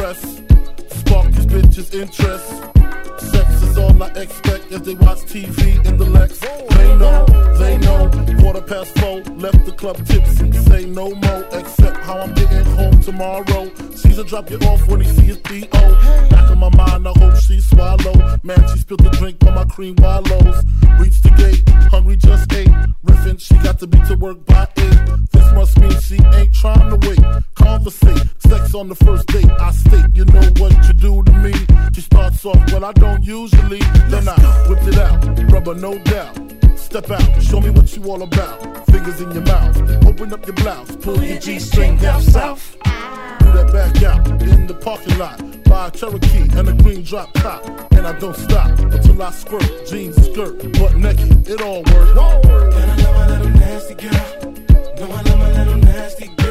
impress. Spark these bitches' interest. Sex is all I expect as they watch TV in the Lex. They know, 4:15, left the club tipsy. Say no more, except how I'm getting home tomorrow. Caesar drop you off when he see his P.O. Back in my mind, I hope she swallow. Man, she spilled the drink on my cream wallows. Reached the gate, hungry just ate. Riffin', she got to be to work by 8. This must mean she ain't trying to wait. Conversate, sex on the first date. I state, you know what you do to me. She starts off, well I don't usually. Then I whipped it out, rubber no doubt. Step out, show me what you all about. Fingers in your mouth, open up your blouse, pull your G-string down south. Do that back out in the parking lot. Buy a Cherokee and a green drop top. And I don't stop until I squirt. Jeans, skirt, butt naked, it all works. And I love my little nasty girl. No, I love my little nasty girl.